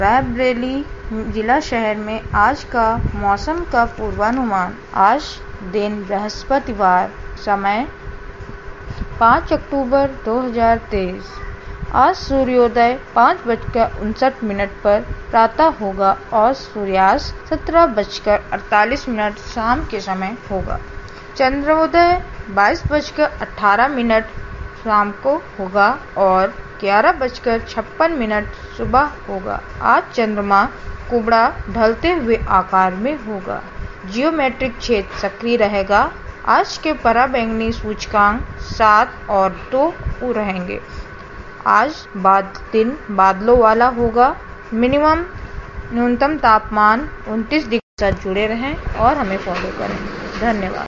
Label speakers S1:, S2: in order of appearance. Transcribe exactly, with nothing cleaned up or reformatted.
S1: रायबरेली जिला शहर में आज का मौसम का पूर्वानुमान। आज दिन बृहस्पतिवार, समय पाँच अक्टूबर दो हज़ार तेईस। आज सूर्योदय पाँच बजकर उनसठ मिनट पर प्रातः होगा और सूर्यास्त सत्रह बजकर अड़तालीस मिनट शाम के समय होगा। चंद्रोदय बाईस बजकर अठारह मिनट शाम को होगा और ग्यारह बजकर छप्पन मिनट सुबह होगा। आज चंद्रमा कुबड़ा ढलते हुए आकार में होगा। जियोमेट्रिक क्षेत्र सक्रिय रहेगा। आज के पराबैंगनी सूचकांक सात और दो रहेंगे। आज बाद दिन बादलों वाला होगा। मिनिमम न्यूनतम तापमान उनतीस डिग्री से जुड़े रहें और हमें फॉलो करें। धन्यवाद।